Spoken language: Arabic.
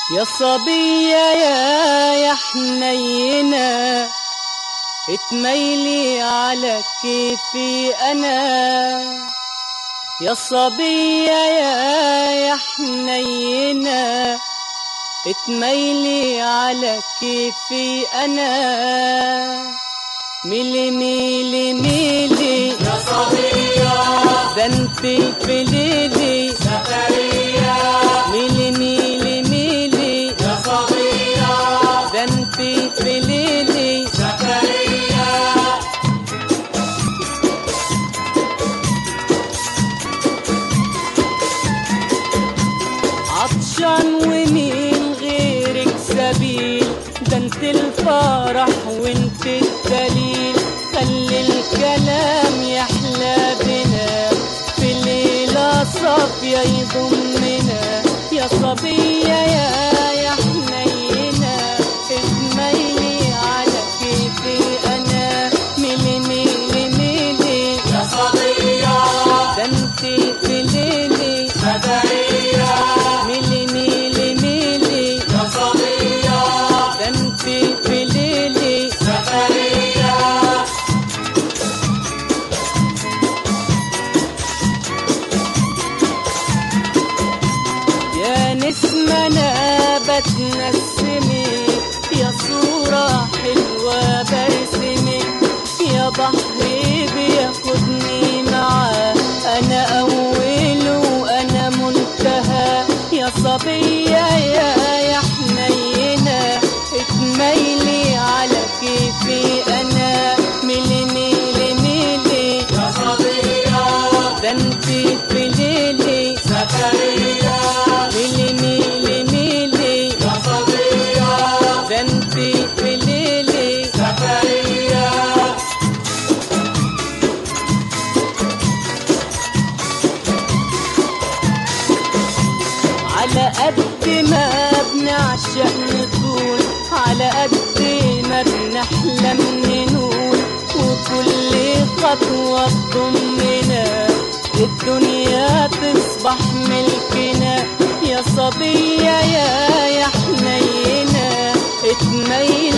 يا صبية يا حنينة، اتميلي على كيفي أنا. يا صبية يا حنينة، اتميلي على كيفي أنا. ميلي ميلي ميلي يا صبية، ده انتي في ليلي سفرية. ميلي ميلي ميلي يا صبية، ده انتي في ليلي سفرية. عطشان ومين غيرك سبيل، ده انت الفرح وانت الدليل. خلي الكلام يحلى بنا في ليلة صافية يضمنا. يا صبية يا حنينة، اتميلي على كيفي أنا. ميلي ميلي ميلي يا صبية، ده انت في ليلي سفرية. ميلي ميلي ميلي يا صبية، ده انت في ليلي سفرية. يا نسمة أنا بتنسمك، يا صورة حلوة برسمك. يا بحري بياخدني معاه، أنا أول وأنا منتهى. يا صبية يا حنينة، اتميلي على كيفي أنا. ميلي ميلي ميلي يا صبية، ده انتي في ليلي سفرية. ميلي ميلي ميلي يا صبية، ده انتي في ليلي سفرية. على قد ما بنعشق نطول، على قد ما بنحلم ننول. وكل خطوة تضمنا الدنيا تصبح ملكنا. يا صبية يا حنينة، اتميلي